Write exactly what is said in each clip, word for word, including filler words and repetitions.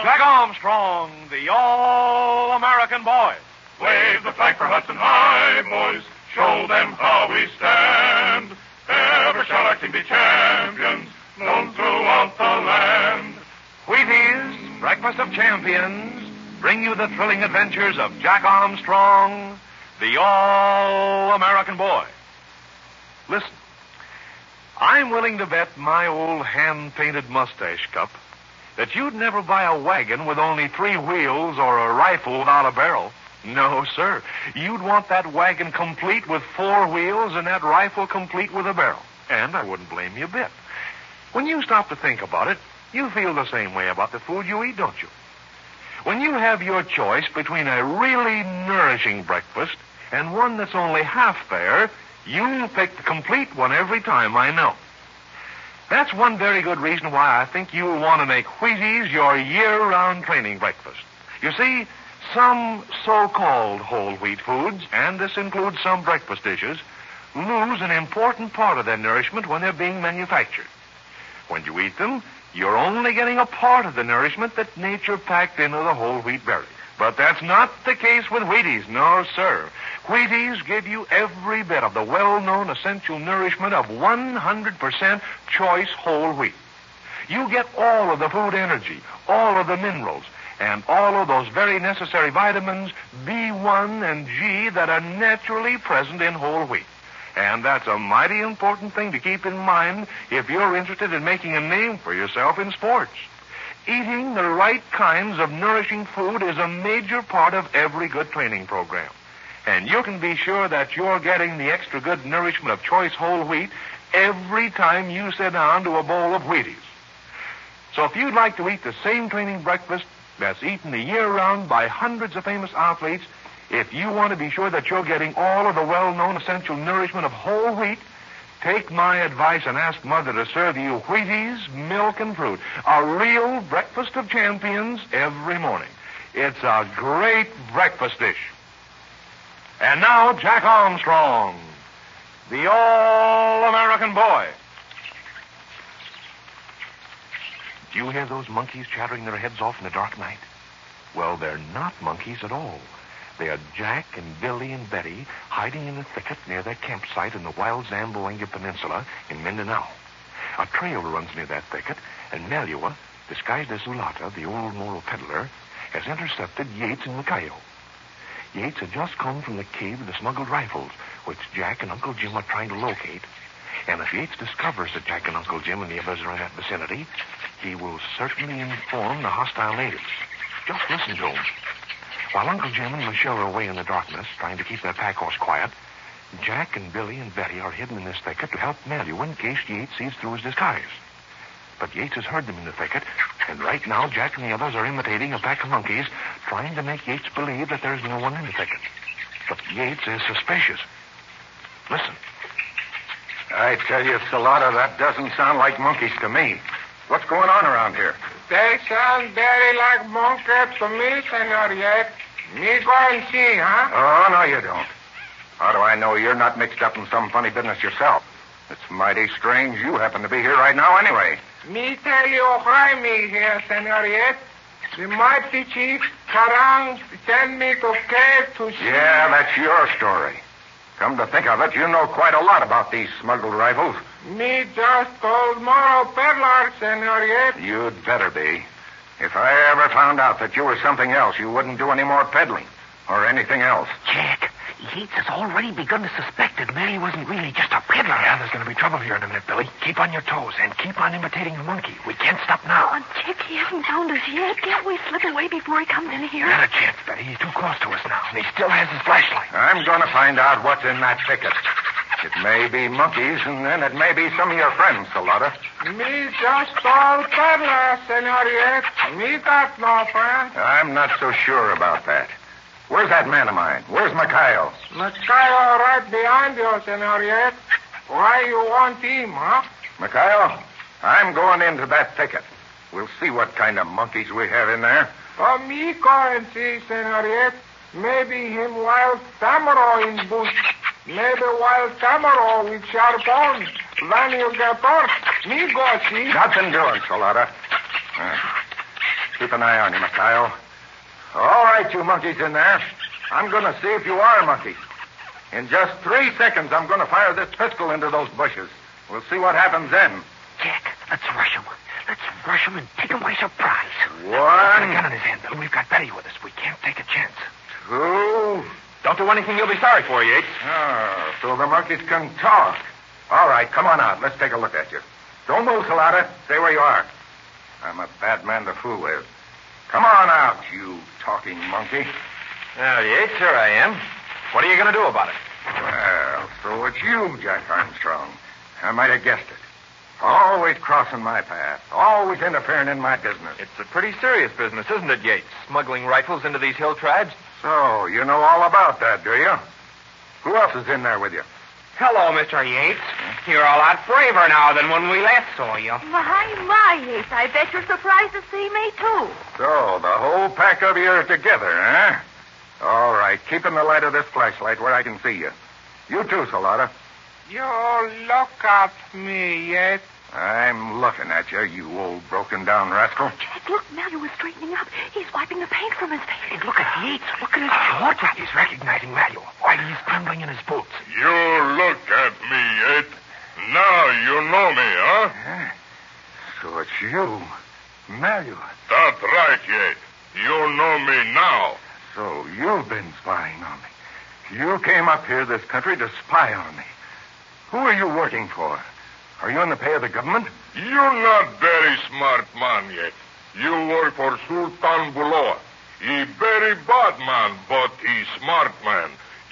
Armstrong! Jack Armstrong, the all-American boy. Wave the flag for Hudson High, boys. Show them how we stand. Ever shall our team be champions, known throughout the land. Wheaties, Breakfast of Champions, bring you the thrilling adventures of Jack Armstrong, the all-American boy. Listen, I'm willing to bet my old hand-painted mustache cup that you'd never buy a wagon with only three wheels or a rifle without a barrel. No, sir. You'd want that wagon complete with four wheels and that rifle complete with a barrel. And I wouldn't blame you a bit. When you stop to think about it, you feel the same way about the food you eat, don't you? When you have your choice between a really nourishing breakfast and one that's only half there, you pick the complete one every time, I know. That's one very good reason why I think you'll want to make Wheaties your year-round training breakfast. You see, some so-called whole wheat foods, and this includes some breakfast dishes, lose an important part of their nourishment when they're being manufactured. When you eat them, you're only getting a part of the nourishment that nature packed into the whole wheat berry. But that's not the case with Wheaties, no, sir. Wheaties give you every bit of the well-known essential nourishment of one hundred percent choice whole wheat. You get all of the food energy, all of the minerals, and all of those very necessary vitamins B one and G that are naturally present in whole wheat. And that's a mighty important thing to keep in mind if you're interested in making a name for yourself in sports. Eating the right kinds of nourishing food is a major part of every good training program. And you can be sure that you're getting the extra good nourishment of choice whole wheat every time you sit down to a bowl of Wheaties. So if you'd like to eat the same training breakfast that's eaten the year-round by hundreds of famous athletes, if you want to be sure that you're getting all of the well-known essential nourishment of whole wheat, take my advice and ask Mother to serve you Wheaties, milk and fruit, a real breakfast of champions every morning. It's a great breakfast dish. And now, Jack Armstrong, the all-American boy. Do you hear those monkeys chattering their heads off in the dark night? Well, they're not monkeys at all. They are Jack and Billy and Betty hiding in a thicket near their campsite in the wild Zamboanga Peninsula in Mindanao. A trail runs near that thicket, and Malua, disguised as Zulata, the old Moro peddler, has intercepted Yates and Makayo. Yates had just come from the cave of the smuggled rifles, which Jack and Uncle Jim are trying to locate. And if Yates discovers that Jack and Uncle Jim and the others are in that vicinity, he will certainly inform the hostile natives. Just listen to him. While Uncle Jim and Michelle are away in the darkness, trying to keep their pack horse quiet, Jack and Billy and Betty are hidden in this thicket to help Malua in case Yates sees through his disguise. But Yates has heard them in the thicket, and right now Jack and the others are imitating a pack of monkeys, trying to make Yates believe that there's no one in the thicket. But Yates is suspicious. Listen. I tell you, Salata, that doesn't sound like monkeys to me. What's going on around here? They sound very like monkeys to me, Senor Yates. Me go and see, huh? Oh, no, you don't. How do I know you're not mixed up in some funny business yourself? It's mighty strange you happen to be here right now anyway. Me tell you why me here, Senor Yates. The mighty chief, Karang, sent me to cave to see... Yeah, that's your story. Come to think of it, you know quite a lot about these smuggled rifles. Me just told Moro peddler, Senor Yates. You'd better be. If I ever found out that you were something else, you wouldn't do any more peddling or anything else. Jack, Yates has already begun to suspect that Mary wasn't really just a peddler. Yeah, there's going to be trouble here in a minute, Billy. Keep on your toes and keep on imitating the monkey. We can't stop now. Oh, Jack, he hasn't found us yet. Can't we slip away before he comes in here? Not a chance, Betty. He's too close to us now, and he still has his flashlight. I'm going to find out what's in that thicket. It may be monkeys, and then it may be some of your friends, Salata. Me just told peddler, Senor Yates. Me got no friend. I'm not so sure about that. Where's that man of mine? Where's Makayo? Makayo right behind you, Senor Yates. Why you want him, huh? Makayo, I'm going into that thicket. We'll see what kind of monkeys we have in there. Oh, me go and see, Senor Yates. Maybe him wild tamaro in bush. Maybe wild tamaro with sharp horns. Then you get off. Me go see. Nothing doing, Salata. Uh, Keep an eye on him, Mikhail. All right, you monkeys in there. I'm going to see if you are monkeys. In just three seconds, I'm going to fire this pistol into those bushes. We'll see what happens then. Jack, let's rush him. Let's rush him and take him by surprise. One. He's got a gun in his hand, Bill. We've got Betty with us. We can't take a chance. Two. Don't do anything you'll be sorry for, Yates. Oh, so the monkeys can talk. All right, come on out. Let's take a look at you. Don't move, Salata. Stay where you are. I'm a bad man to fool with. Come on out, you talking monkey. Now, Yates, here I am. What are you going to do about it? Well, so it's you, Jack Armstrong. I might have guessed it. Always crossing my path. Always interfering in my business. It's a pretty serious business, isn't it, Yates? Smuggling rifles into these hill tribes? So, you know all about that, do you? Who else is in there with you? Hello, Mister Yates. You're a lot braver now than when we last saw you. My, my, Yates. I bet you're surprised to see me, too. So, the whole pack of you are together, huh? All right, keep in the light of this flashlight where I can see you. You too, Salata. You look at me, Yates. I'm looking at you, you old broken-down rascal. Jack, look, Mallow was straightening up. He's wiping the paint from his face. And look at Yates. Look at his jaw drop. He's recognizing Mallow. Why, he's trembling in his boots. You look at me, Yates. Now you know me, huh? Huh? So it's you, Mallow. That's right, Yates. You know me now. So you've been spying on me. You came up here, this country, to spy on me. Who are you working for? Are you in the pay of the government? You're not very smart man yet. You work for Sultan Buloa. He very bad man, but he smart man.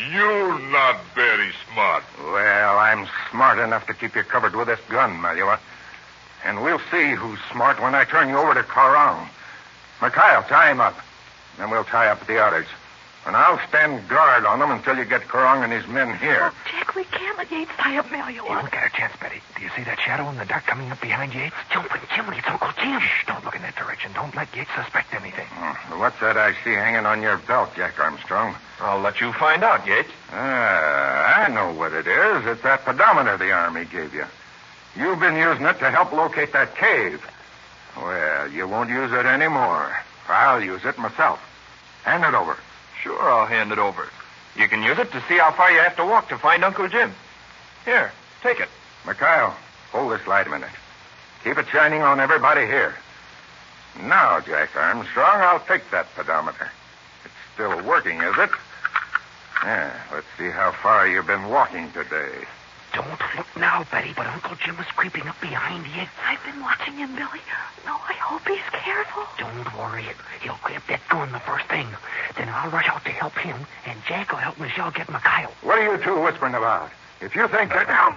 You not very smart. Well, I'm smart enough to keep you covered with this gun, Malua. And we'll see who's smart when I turn you over to Karang. Mikhail, tie him up. Then we'll tie up the others. And I'll stand guard on them until you get Karang and his men here. Oh, Jack, we can't let Yates tie up Mallow. You won't get a chance, Betty. Do you see that shadow in the dark coming up behind Yates? Jumping, Jim, it's Uncle Jim. Shh, don't look in that direction. Don't let Yates suspect anything. Oh, what's that I see hanging on your belt, Jack Armstrong? I'll let you find out, Yates. Ah, I know what it is. It's that pedometer the Army gave you. You've been using it to help locate that cave. Well, you won't use it anymore. I'll use it myself. Hand it over. Sure, I'll hand it over. You can use it to see how far you have to walk to find Uncle Jim. Here, take it. Mikhail, hold this light a minute. Keep it shining on everybody here. Now, Jack Armstrong, I'll take that pedometer. It's still working, is it? Yeah, let's see how far you've been walking today. Don't look now, Betty, but Uncle Jim is creeping up behind you. I've been watching him, Billy. No, I hope he's careful. Don't worry. He'll grab that gun the first thing. Then I'll rush out to help him, and Jack will help Michelle get Mikhail. What are you two whispering about? If you think that... Oh,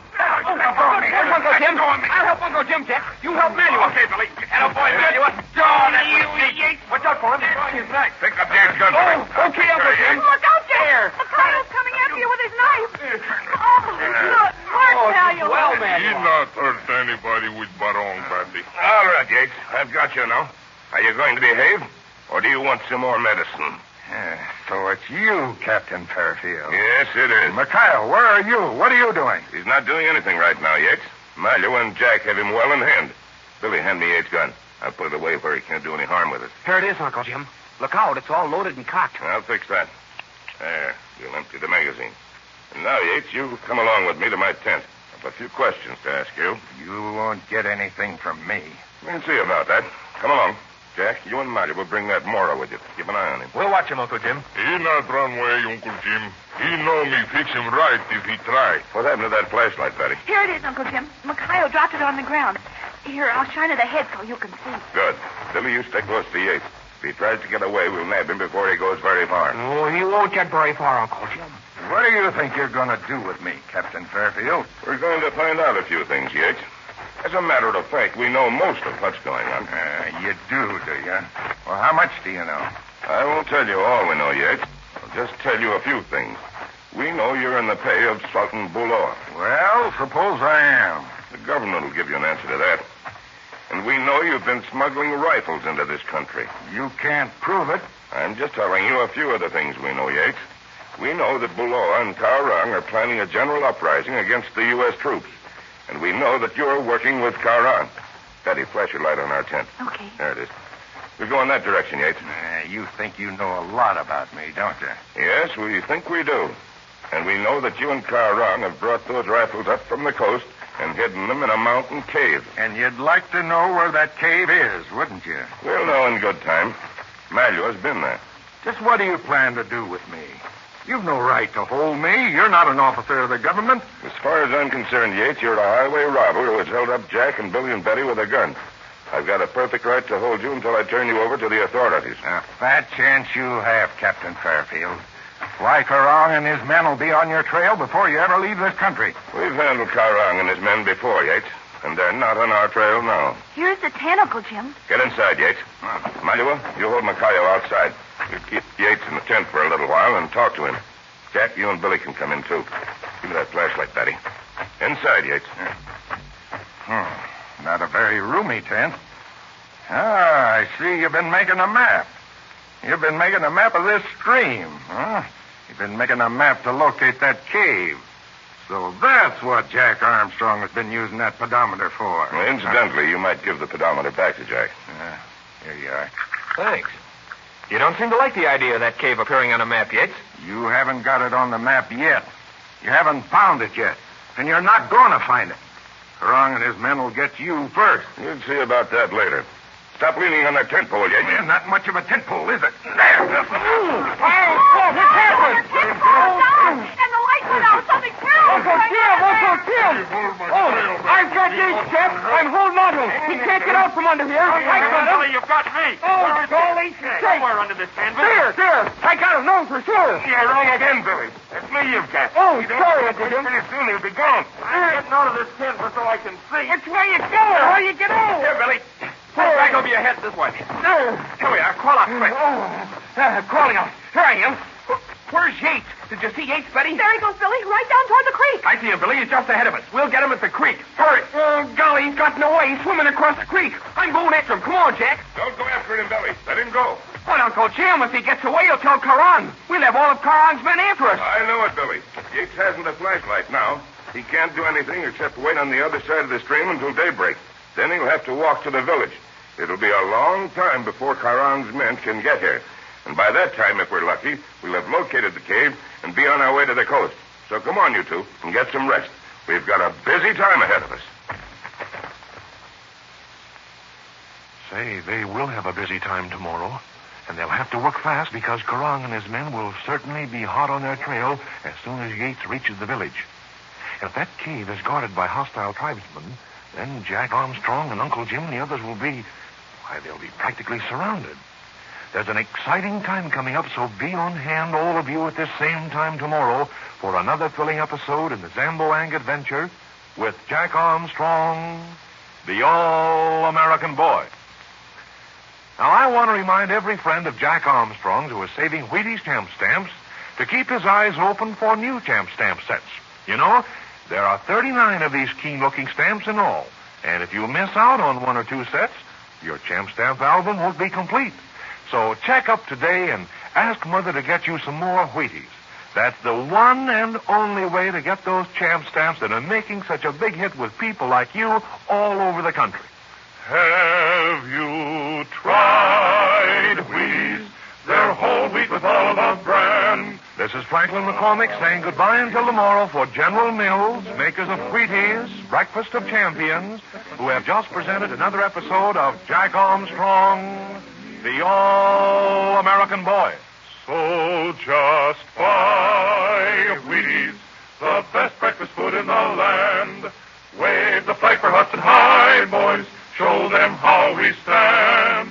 Uncle Jim. I'll help Uncle Jim, Jack. You help Manuel. Okay, Billy. And a boy, Manuel. Darn you, Yates. Watch out for him. He's on his back. Pick up Jake's gun. Oh, okay, Uncle Jim. Look out there. Mikhail's coming after you with his knife. Oh, look. Mark Oh, Mallow. well, He Manuel. not hurt anybody with barong, Betty. All right, Yates. I've got you now. Are you going to behave, or do you want some more medicine? Yeah, so it's you, Captain Fairfield. Yes, it is. Mikhail, where are you? What are you doing? He's not doing anything right now, Yates. Mallow and Jack have him well in hand. Billy, hand me Yates' gun. I'll put it away where he can't do any harm with it. Here it is, Uncle Jim. Look out. It's all loaded and cocked. I'll fix that. There. We'll empty the magazine. And now, Yates, you come along with me to my tent. I've a few questions to ask you. You won't get anything from me. We can see about that. Come along. Jack, you and Mallow will bring that Mora with you. Keep an eye on him. We'll watch him, Uncle Jim. He not run away, Uncle Jim. He know me fix him right if he try. What happened to that flashlight, Betty? Here it is, Uncle Jim. Mikhail dropped it on the ground. Here, I'll shine it ahead so you can see. Good. Billy, you stay close to Yates. If he tries to get away, we'll nab him before he goes very far. Oh, he won't get very far, Uncle Jim. What do you think you're going to do with me, Captain Fairfield? We're going to find out a few things, Yates. As a matter of fact, we know most of what's going on. Uh, you do, do you? Well, how much do you know? I won't tell you all we know, Yates. I'll just tell you a few things. We know you're in the pay of Sultan Buloa. Well, suppose I am. The government will give you an answer to that. And we know you've been smuggling rifles into this country. You can't prove it. I'm just telling you a few of the things we know, Yates. We know that Buloa and Karang are planning a general uprising against the U S troops. And we know that you're working with Karang. Betty, flash your light on our tent. Okay. There it is. We go in that direction, Yates. Uh, you think you know a lot about me, don't you? Yes, we think we do. And we know that you and Carrong have brought those rifles up from the coast and hidden them in a mountain cave. And you'd like to know where that cave is, wouldn't you? We'll know in good time. Malua's been there. Just what do you plan to do with me? You've no right to hold me. You're not an officer of the government. As far as I'm concerned, Yates, you're a highway robber who has held up Jack and Billy and Betty with a gun. I've got a perfect right to hold you until I turn you over to the authorities. A fat chance you have, Captain Fairfield. Why, Carrong and his men will be on your trail before you ever leave this country. We've handled Carrong and his men before, Yates, and they're not on our trail now. Here's the tent, Uncle Jim. Get inside, Yates. Malua, you hold Macayo outside. You keep Yates in the tent for a little while and talk to him. Jack, you and Billy can come in, too. Give me that flashlight, Betty. Inside, Yates. Hmm. Not a very roomy tent. Ah, I see you've been making a map. You've been making a map of this stream, huh? You've been making a map to locate that cave. So that's what Jack Armstrong has been using that pedometer for. Well, incidentally, you might give the pedometer back to Jack. Uh, here you are. Thanks. You don't seem to like the idea of that cave appearing on a map, Yates. You haven't got it on the map yet. You haven't found it yet. And you're not going to find it. Carrong and his men will get you first. You'll see about that later. Stop leaning on that tent pole, Yates. Man, not much of a tent pole, is it? There. Oh, what happened? Oh, and the light went out. Something terrible. Uncle Jim, Uncle Jim. Oh, I've got Yates, Jeff. I'm holding on to him. He can't get out from under here. I got him. You've got me. Oh, golly. Somewhere under this canvas. There, there. I got him, no, for sure. You're wrong again, Billy. It's me you've got. Oh, sorry, Uncle Jim. Pretty soon he'll be gone. I'm getting out of this canvas so I can see. It's where you going. How you get out? Here, Billy. Pull back over your head this way. There. Here we are. Crawl out quick. Oh, uh, crawling out. Here I am. Where's Yates? Did you see Yates, Betty? There he goes, Billy, right down toward the creek. I see him, Billy. He's just ahead of us. We'll get him at the creek. Hurry. Oh, golly, he's gotten away. He's swimming across the creek. I'm going after him. Come on, Jack. Don't go after him, Billy. Let him go. Well, Uncle Jim, if he gets away, he'll tell Carrong. We'll have all of Carrong's men after us. I know it, Billy. Yates hasn't a flashlight now. He can't do anything except wait on the other side of the stream until daybreak. Then he'll have to walk to the village. It'll be a long time before Carrong's men can get here. And by that time, if we're lucky, we'll have located the cave and be on our way to the coast. So come on, you two, and get some rest. We've got a busy time ahead of us. Say, they will have a busy time tomorrow. And they'll have to work fast because Carrong and his men will certainly be hot on their trail as soon as Yates reaches the village. And if that cave is guarded by hostile tribesmen, then Jack Armstrong and Uncle Jim and the others will be... Why, they'll be practically surrounded. There's an exciting time coming up, so be on hand, all of you, at this same time tomorrow for another thrilling episode in the Zamboang Adventure with Jack Armstrong, the All-American Boy. Now, I want to remind every friend of Jack Armstrong's who is saving Wheaties Champ Stamps to keep his eyes open for new Champ Stamp sets. You know, there are thirty-nine of these keen-looking stamps in all, and if you miss out on one or two sets, your Champ Stamp album won't be complete. So check up today and ask Mother to get you some more Wheaties. That's the one and only way to get those Champ Stamps that are making such a big hit with people like you all over the country. Have you tried Wheaties? They're whole wheat with all of our brand. This is Franklin McCormick saying goodbye until tomorrow for General Mills, makers of Wheaties, Breakfast of Champions, who have just presented another episode of Jack Armstrong, the All-American Boy. So just buy Wheaties, the best breakfast food in the land. Wave the flag for Hudson High, boys. Show them how we stand.